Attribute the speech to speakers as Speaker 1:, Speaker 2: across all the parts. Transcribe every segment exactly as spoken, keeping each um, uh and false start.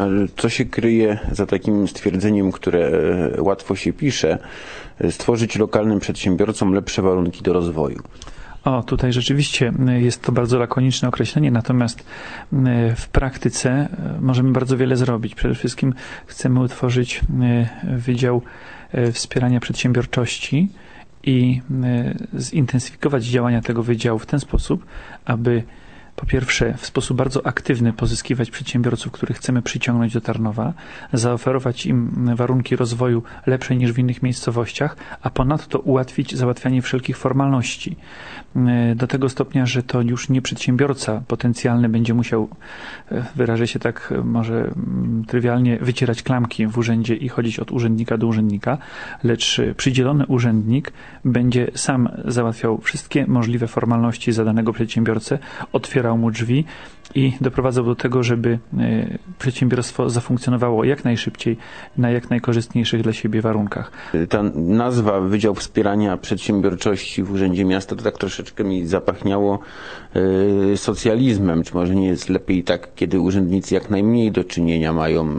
Speaker 1: Ale co się kryje za takim stwierdzeniem, które łatwo się pisze, stworzyć lokalnym przedsiębiorcom lepsze warunki do rozwoju?
Speaker 2: O, tutaj rzeczywiście jest to bardzo lakoniczne określenie, natomiast w praktyce możemy bardzo wiele zrobić. Przede wszystkim chcemy utworzyć Wydział Wspierania Przedsiębiorczości i zintensyfikować działania tego wydziału w ten sposób, aby po pierwsze w sposób bardzo aktywny pozyskiwać przedsiębiorców, których chcemy przyciągnąć do Tarnowa, zaoferować im warunki rozwoju lepsze niż w innych miejscowościach, a ponadto ułatwić załatwianie wszelkich formalności. Do tego stopnia, że to już nie przedsiębiorca potencjalny będzie musiał, wyrażę się tak może trywialnie, wycierać klamki w urzędzie i chodzić od urzędnika do urzędnika, lecz przydzielony urzędnik będzie sam załatwiał wszystkie możliwe formalności za danego przedsiębiorcę, otwierał mu drzwi i doprowadzał do tego, żeby przedsiębiorstwo zafunkcjonowało jak najszybciej, na jak najkorzystniejszych dla siebie warunkach.
Speaker 1: Ta nazwa Wydział Wspierania Przedsiębiorczości w Urzędzie Miasta to tak troszeczkę mi zapachniało yy, socjalizmem. Czy może nie jest lepiej tak, kiedy urzędnicy jak najmniej do czynienia mają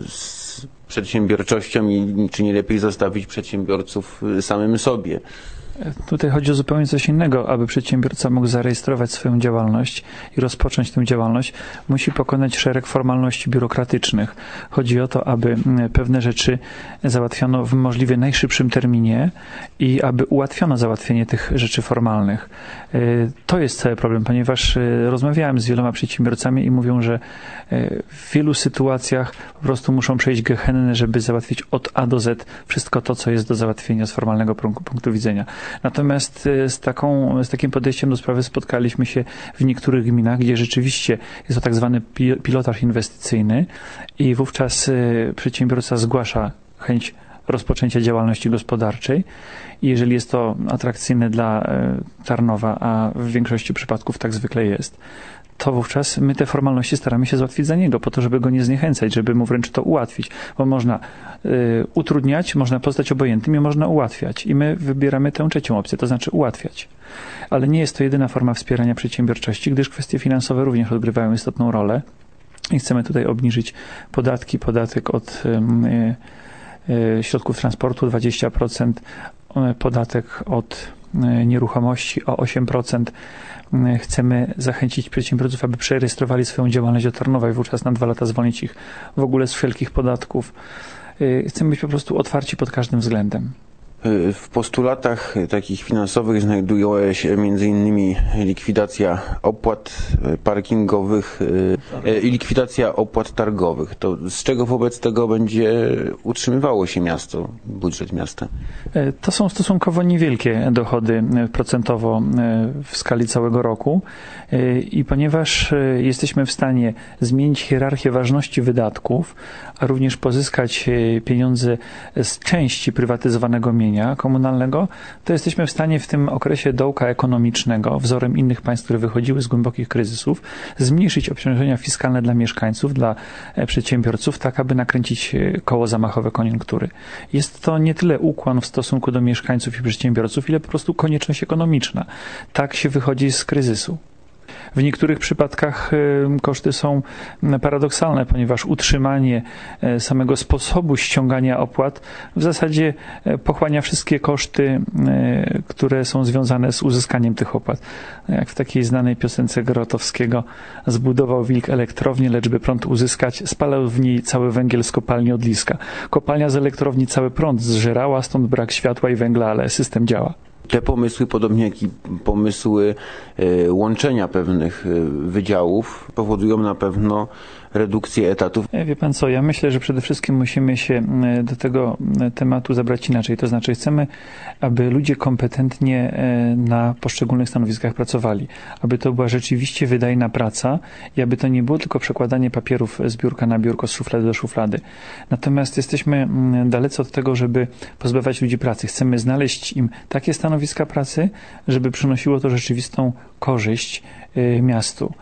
Speaker 1: z przedsiębiorczością i czy nie lepiej zostawić przedsiębiorców samym sobie?
Speaker 2: Tutaj chodzi o zupełnie coś innego. Aby przedsiębiorca mógł zarejestrować swoją działalność i rozpocząć tę działalność, musi pokonać szereg formalności biurokratycznych. Chodzi o to, aby pewne rzeczy załatwiono w możliwie najszybszym terminie i aby ułatwiono załatwienie tych rzeczy formalnych. To jest cały problem, ponieważ rozmawiałem z wieloma przedsiębiorcami i mówią, że w wielu sytuacjach po prostu muszą przejść gehennę, żeby załatwić od A do Z wszystko to, co jest do załatwienia z formalnego punktu widzenia. Natomiast z, taką, z takim podejściem do sprawy spotkaliśmy się w niektórych gminach, gdzie rzeczywiście jest to tak zwany pilotaż inwestycyjny i wówczas przedsiębiorca zgłasza chęć rozpoczęcia działalności gospodarczej i jeżeli jest to atrakcyjne dla Tarnowa, a w większości przypadków tak zwykle jest, to wówczas my te formalności staramy się załatwić za niego, po to, żeby go nie zniechęcać, żeby mu wręcz to ułatwić, bo można y, utrudniać, można pozostać obojętnym i można ułatwiać. I my wybieramy tę trzecią opcję, to znaczy ułatwiać. Ale nie jest to jedyna forma wspierania przedsiębiorczości, gdyż kwestie finansowe również odgrywają istotną rolę i chcemy tutaj obniżyć podatki, podatek od y, y, środków transportu dwadzieścia procent, podatek od y, nieruchomości o osiem procent. Chcemy zachęcić przedsiębiorców, aby przerejestrowali swoją działalność do Tarnowa i wówczas na dwa lata zwolnić ich w ogóle z wszelkich podatków. Chcemy być po prostu otwarci pod każdym względem.
Speaker 1: W postulatach takich finansowych znajduje się między innymi likwidacja opłat parkingowych i likwidacja opłat targowych. To z czego wobec tego będzie utrzymywało się miasto, budżet miasta?
Speaker 2: To są stosunkowo niewielkie dochody procentowo w skali całego roku i ponieważ jesteśmy w stanie zmienić hierarchię ważności wydatków, a również pozyskać pieniądze z części prywatyzowanego mienia komunalnego, to jesteśmy w stanie w tym okresie dołka ekonomicznego, wzorem innych państw, które wychodziły z głębokich kryzysów, zmniejszyć obciążenia fiskalne dla mieszkańców, dla przedsiębiorców, tak aby nakręcić koło zamachowe koniunktury. Jest to nie tyle ukłon w stosunku do mieszkańców i przedsiębiorców, ile po prostu konieczność ekonomiczna. Tak się wychodzi z kryzysu. W niektórych przypadkach koszty są paradoksalne, ponieważ utrzymanie samego sposobu ściągania opłat w zasadzie pochłania wszystkie koszty, które są związane z uzyskaniem tych opłat. Jak w takiej znanej piosence Grotowskiego: zbudował wilk elektrownię, lecz by prąd uzyskać, spalał w niej cały węgiel z kopalni Odliska. Kopalnia z elektrowni cały prąd zżerała, stąd brak światła i węgla, ale system działa.
Speaker 1: Te pomysły, podobnie jak i pomysły y, łączenia pewnych y, wydziałów, powodują na pewno redukcję etatów.
Speaker 2: Wie pan co, ja myślę, że przede wszystkim musimy się do tego tematu zabrać inaczej. To znaczy chcemy, aby ludzie kompetentnie na poszczególnych stanowiskach pracowali. Aby to była rzeczywiście wydajna praca i aby to nie było tylko przekładanie papierów z biurka na biurko, z szuflady do szuflady. Natomiast jesteśmy dalece od tego, żeby pozbawiać ludzi pracy. Chcemy znaleźć im takie stanowiska pracy, żeby przynosiło to rzeczywistą korzyść miastu.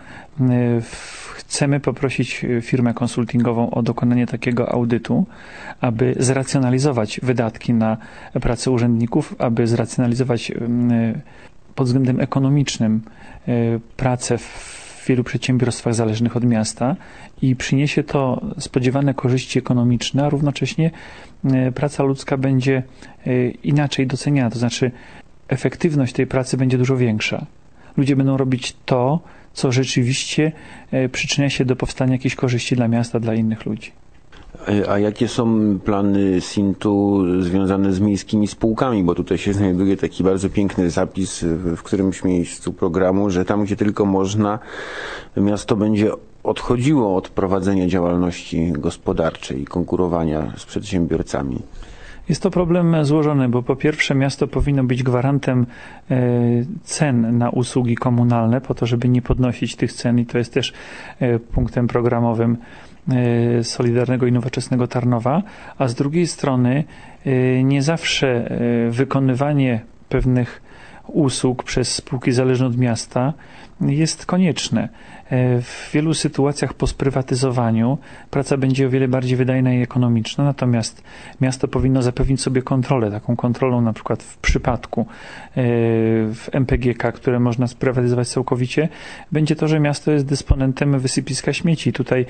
Speaker 2: Chcemy poprosić firmę konsultingową o dokonanie takiego audytu, aby zracjonalizować wydatki na pracę urzędników, aby zracjonalizować pod względem ekonomicznym pracę w w wielu przedsiębiorstwach zależnych od miasta i przyniesie to spodziewane korzyści ekonomiczne, a równocześnie praca ludzka będzie inaczej doceniana, to znaczy efektywność tej pracy będzie dużo większa. Ludzie będą robić to, co rzeczywiście przyczynia się do powstania jakichś korzyści dla miasta, dla innych ludzi.
Speaker 1: A jakie są plany Sintu związane z miejskimi spółkami? Bo tutaj się znajduje taki bardzo piękny zapis w którymś miejscu programu, że tam, gdzie tylko można, miasto będzie odchodziło od prowadzenia działalności gospodarczej i konkurowania z przedsiębiorcami.
Speaker 2: Jest to problem złożony, bo po pierwsze miasto powinno być gwarantem cen na usługi komunalne po to, żeby nie podnosić tych cen i to jest też punktem programowym Solidarnego i Nowoczesnego Tarnowa, a z drugiej strony nie zawsze wykonywanie pewnych usług przez spółki zależne od miasta jest konieczne. W wielu sytuacjach po sprywatyzowaniu praca będzie o wiele bardziej wydajna i ekonomiczna, natomiast miasto powinno zapewnić sobie kontrolę, taką kontrolą na przykład w przypadku w M P G K, które można sprywatyzować całkowicie, będzie to, że miasto jest dysponentem wysypiska śmieci. Tutaj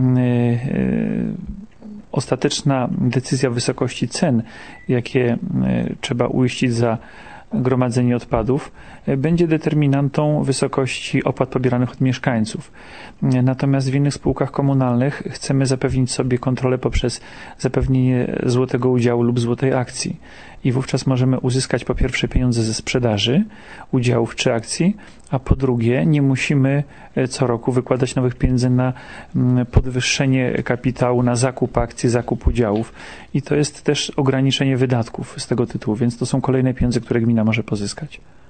Speaker 2: ostateczna decyzja wysokości cen, jakie trzeba uiścić za gromadzenie odpadów, będzie determinantą wysokości opłat pobieranych od mieszkańców. Natomiast w innych spółkach komunalnych chcemy zapewnić sobie kontrolę poprzez zapewnienie złotego udziału lub złotej akcji. I wówczas możemy uzyskać po pierwsze pieniądze ze sprzedaży udziałów czy akcji, a po drugie nie musimy co roku wykładać nowych pieniędzy na podwyższenie kapitału, na zakup akcji, zakup udziałów. I to jest też ograniczenie wydatków z tego tytułu, więc to są kolejne pieniądze, które gmina może pozyskać.